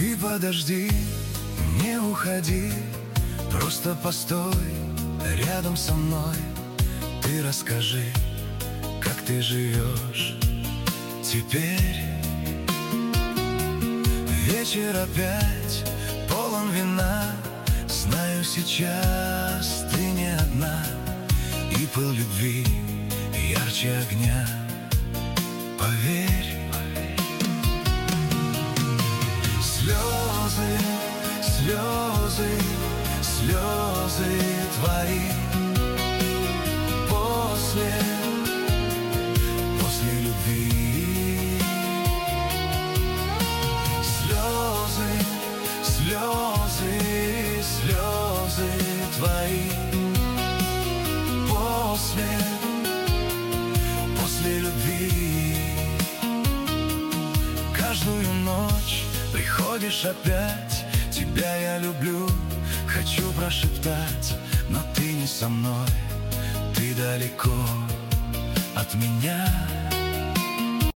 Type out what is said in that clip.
Ты подожди, не уходи, просто постой рядом со мной. Ты расскажи, как ты живешь теперь. Вечер опять полон вина, знаю, сейчас ты не одна, и пыл любви ярче огня, поверь. Слезы, слезы, слезы твои после любви. Слезы, слезы, слезы твои после любви. Каждую ночь приходишь опять, тебя я люблю, хочу прошептать, но ты не со мной, ты далеко от меня.